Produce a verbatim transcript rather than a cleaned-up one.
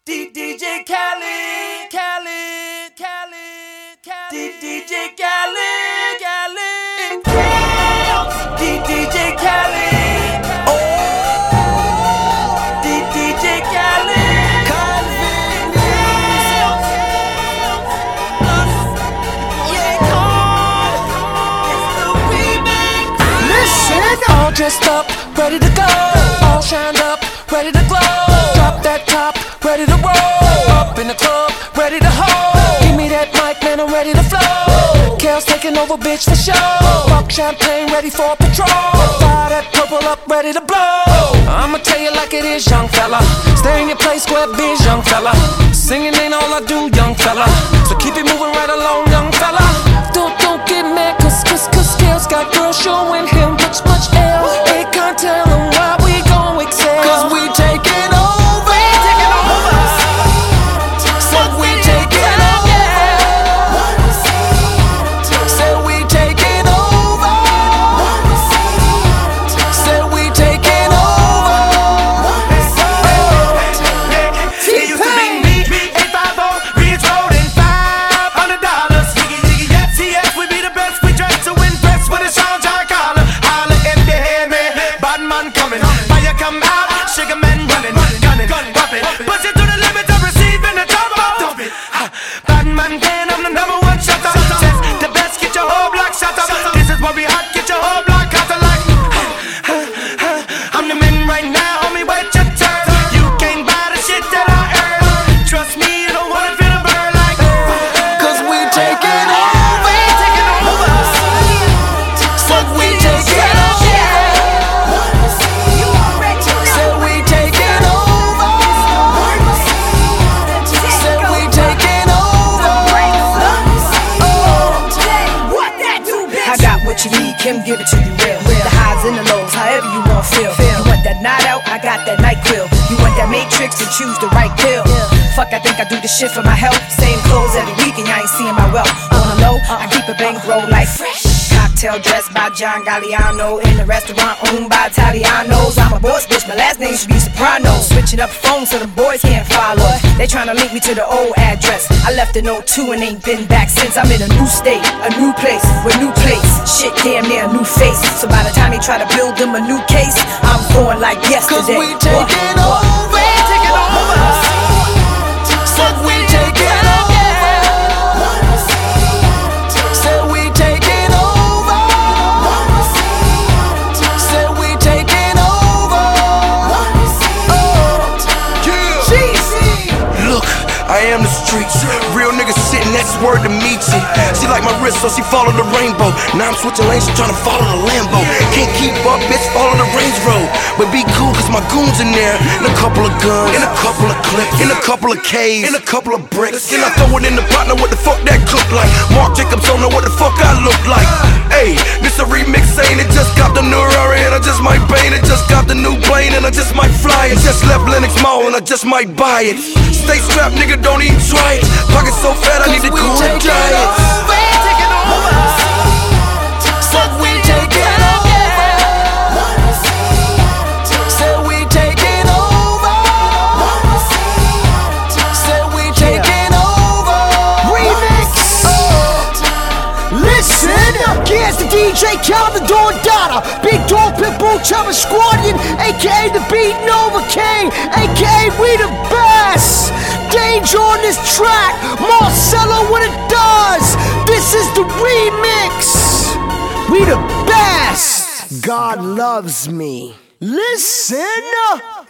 D DJ Khaled, Khaled, Khaled, Khaled, D DJ Khaled, Khaled, D DJ Khaled, oh, D DJ Khaled, Khaled, yeah, it's the remix. Listen, all dressed up, ready to go, all shined up, ready to glow. Drop that top, ready to roll. Up in the club, ready to hold. Give me that mic, man, I'm ready to flow. Kale's taking over, bitch, for show. Pop champagne, ready for patrol. Fire that purple up, ready to blow. I'ma tell you like it is, young fella. Stay in your place, square biz, young fella. Singing ain't all I do, young fella. So keep it moving right along, young fella. Don't, don't get mad, cause, cause, cause Kale's got girls showing him much, much L. They can't tell him why we gon' excel. Cause we taking over. Kim give it to you real. The highs and the lows, however you want feel. You want that night out, I got that night quill. You want that matrix, then choose the right pill. Fuck, I think I do this shit for my health. Same clothes every week and y'all ain't seeing my wealth. On the low, I keep a bankroll like fresh. Cocktail dressed by John Galliano in the restaurant owned by Italianos. I'm a boss bitch, my last name should be Soprano. Switching up phones so the boys can't follow. They tryna link me to the old address. I left in oh two and ain't been back since. I'm in a new state, a new place, with new place. Shit damn near a new face. So by the time they try to build them a new case, I'm going like yesterday. Cause we taking over. We taking over. Said we taking over. Said we taking over. Said we taking over. Yeah. Look, I am the streets. Real niggas sitting, that's word to meet you. She like my wrist, so she follow the rainbow. Now I'm switching lanes, she tryna follow the Lambo. Can't keep up, bitch, follow the Range Road. But be cool, cause my goons in there. And a couple of guns, and a couple of clips, and a couple of K's, and a couple of bricks. Then I throw it in the pot, now what the fuck that cook like? Mark Jacobs don't know what the fuck I look like. Hey, this a remix, ain't it? Just got the new Rari, and I just might paint it. Just got the new plane, and I just might fly it. Just left Lennox Mall, and I just might buy it. Stay strapped, nigga, don't even try it. Pocket so fat, I need to cool the diet. We taking over. Said we taking over. Said we taking over. Said we taking over. Remix. Listen, here's the D J Khaled, the Dawn Dada, Big Dog Pitbull, Chubba Squadron, aka the Beat Nova King, aka we the best. Danger on this track, Marcelo what it does. This is the remix. We the best. God loves me. Listen.